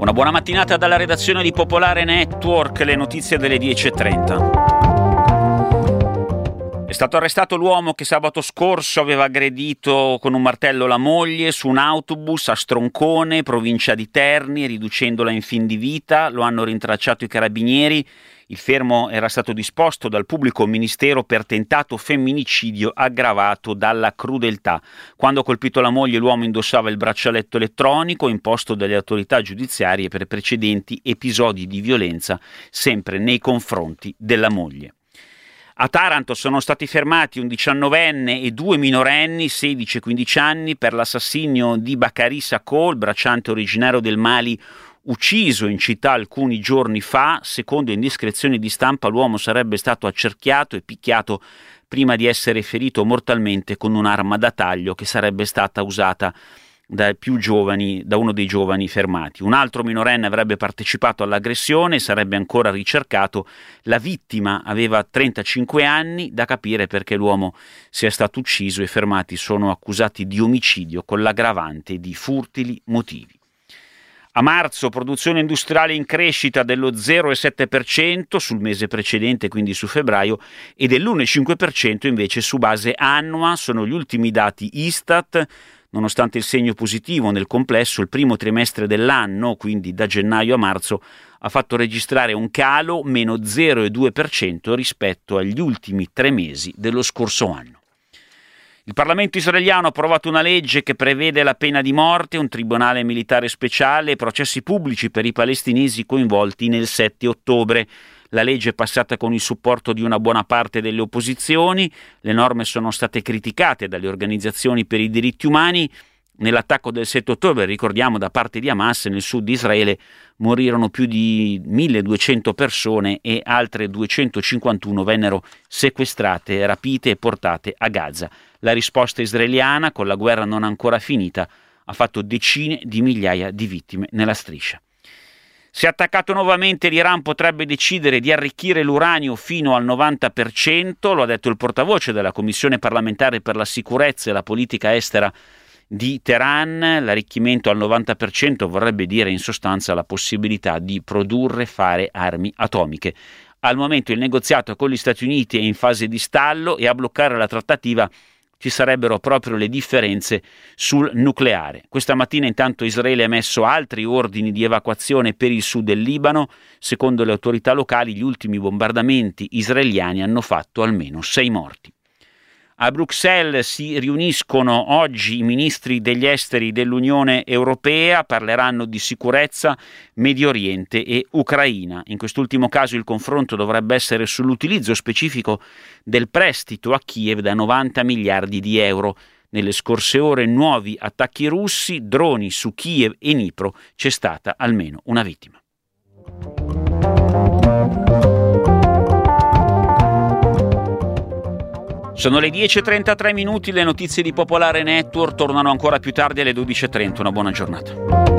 Una buona mattinata dalla redazione di Popolare Network, le notizie delle 10:30. È stato arrestato l'uomo che sabato scorso aveva aggredito con un martello la moglie su un autobus a Stroncone, provincia di Terni, riducendola in fin di vita. Lo hanno rintracciato i carabinieri. Il fermo era stato disposto dal pubblico ministero per tentato femminicidio aggravato dalla crudeltà. Quando ha colpito la moglie, l'uomo indossava il braccialetto elettronico imposto dalle autorità giudiziarie per precedenti episodi di violenza, sempre nei confronti della moglie. A Taranto sono stati fermati un 19enne e 2 minorenni, 16 e 15 anni, per l'assassinio di Bakary Sacco, il bracciante originario del Mali, ucciso in città alcuni giorni fa. Secondo indiscrezioni di stampa, l'uomo sarebbe stato accerchiato e picchiato prima di essere ferito mortalmente con un'arma da taglio che sarebbe stata usata da uno dei giovani fermati. Un altro minorenne avrebbe partecipato all'aggressione e sarebbe ancora ricercato. La vittima aveva 35 anni, da capire perché l'uomo sia stato ucciso. I fermati sono accusati di omicidio con l'aggravante di furti motivi. A marzo produzione industriale in crescita dello 0,7% sul mese precedente, quindi su febbraio, e dell'1,5% invece su base annua. Sono gli ultimi dati Istat. Nonostante il segno positivo nel complesso, il primo trimestre dell'anno, quindi da gennaio a marzo, ha fatto registrare un calo meno 0,2% rispetto agli ultimi 3 mesi dello scorso anno. Il Parlamento israeliano ha approvato una legge che prevede la pena di morte, un tribunale militare speciale e processi pubblici per i palestinesi coinvolti nel 7 ottobre. La legge è passata con il supporto di una buona parte delle opposizioni. Le norme sono state criticate dalle organizzazioni per i diritti umani. Nell'attacco del 7 ottobre, ricordiamo, da parte di Hamas nel sud di Israele morirono più di 1200 persone e altre 251 vennero sequestrate, rapite e portate a Gaza. La risposta israeliana, con la guerra non ancora finita, ha fatto decine di migliaia di vittime nella striscia. Se attaccato nuovamente, l'Iran potrebbe decidere di arricchire l'uranio fino al 90%, lo ha detto il portavoce della Commissione parlamentare per la sicurezza e la politica estera di Teheran. L'arricchimento al 90% vorrebbe dire in sostanza la possibilità di produrre e fare armi atomiche. Al momento il negoziato con gli Stati Uniti è in fase di stallo e a bloccare la trattativa ci sarebbero proprio le differenze sul nucleare. Questa mattina intanto Israele ha emesso altri ordini di evacuazione per il sud del Libano. Secondo le autorità locali, gli ultimi bombardamenti israeliani hanno fatto almeno 6 morti. A Bruxelles si riuniscono oggi i ministri degli esteri dell'Unione Europea, parleranno di sicurezza, Medio Oriente e Ucraina. In quest'ultimo caso il confronto dovrebbe essere sull'utilizzo specifico del prestito a Kiev da 90 miliardi di euro. Nelle scorse ore nuovi attacchi russi, droni su Kiev e Dnipro, c'è stata almeno una vittima. Sono le 10:33 minuti, le notizie di Popolare Network tornano ancora più tardi alle 12:30. Una buona giornata.